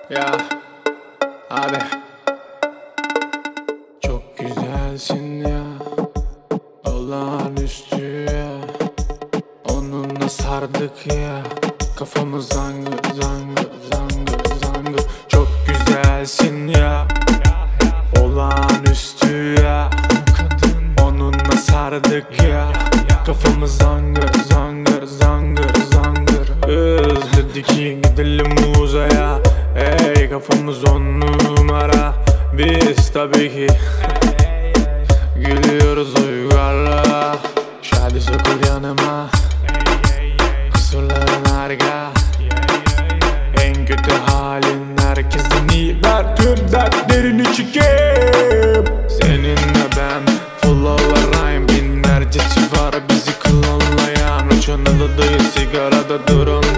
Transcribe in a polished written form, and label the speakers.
Speaker 1: Ya abi, çok güzelsin ya, olağanüstü ya. Onunla sardık ya, kafamız zangır zangır zangır zangır. Çok güzelsin ya, olağanüstü ya. Onunla sardık ya, kafamız zangır zangır zangır zangır. Dedi ki gidelim uzaya, ey kafamız on numara. Biz tabii ki gülüyoruz uygarla. Şadi sokul yanıma, kusurların harika. En kötü halin herkesin iyi, tüm dertlerini çekip. Seninle ben full olarayım, binlerce çift var bizi klonlayan. Uçan adadayız, sigarada duran